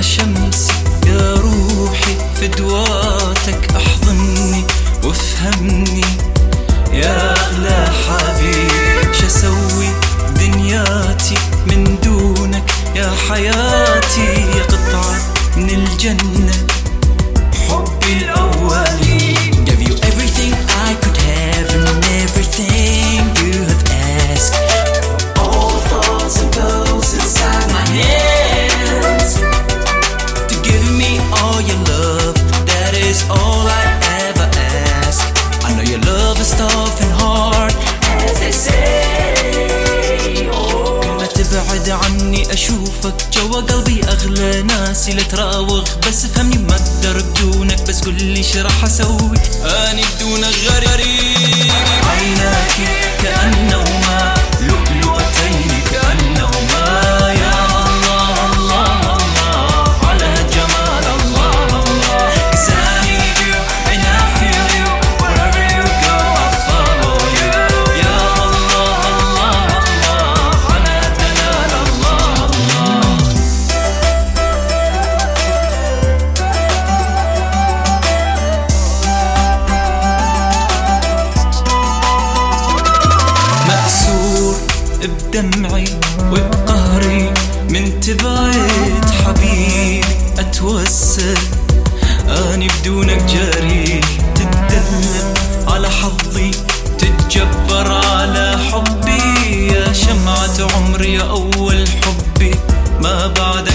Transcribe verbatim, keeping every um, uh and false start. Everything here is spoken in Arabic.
شمس يا روحي فدواتك احضني وافهمني يا اغلى حبيب. شسوي دنياتي من دونك يا حياتي، يا قطعة من الجنة حبي الأولي. Gave you everything I could have and everything you have asked. All the thoughts and goals inside my hands. To give me all your love, that is all I ever ask. I know your love is tough and hard as they say. كل ما تبعد عني أشوفك جوا قلبي أغلى ناسي. لا تراوغ بس فهمني ما أقدر بدونك، بس قولي شو راح أسوي أني بدونك غريب. عيناك كأنهما لؤلؤتين كأنهما يا الله الله الله على جمال الله الله. 'Cause I need you and I feel you wherever you go I follow you. يا الله الله الله على جلال الله الله. مأسور بدمعي وبقهري من تبعد حبيبي أتوسل أني بدونك جريح. تتدلل على حظي تتجبر على حبي، يا شمعة عمري يا أول حبي ما بعدك